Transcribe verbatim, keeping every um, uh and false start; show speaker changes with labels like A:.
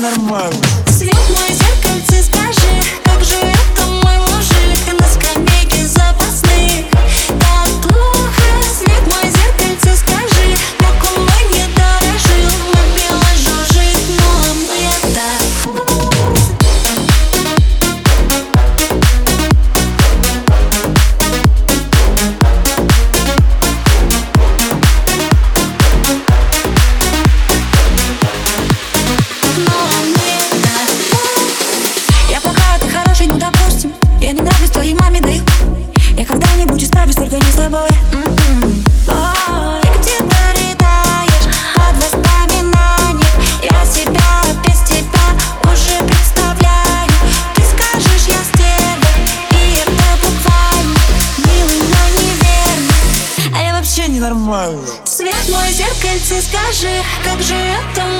A: ненормально.
B: Свет мой, зеркальце, скажи, как же это мой мужик на скамейке запасных? Так плохо. Свет мой, зеркальце, скажи, как он мной не дорожил. Мобила жужжит, но мы это. Я не нравлюсь твоей маме, да и я когда-нибудь исправлюсь, только не с тобой. М-м. Ой, где-то рыдаешь от воспоминаний. Я себя без тебя уже представляю. Ты скажешь, я стерва, и это буквально милый, но неверный. А я вообще ненормальный. Свет мой, зеркальце, скажи, как же это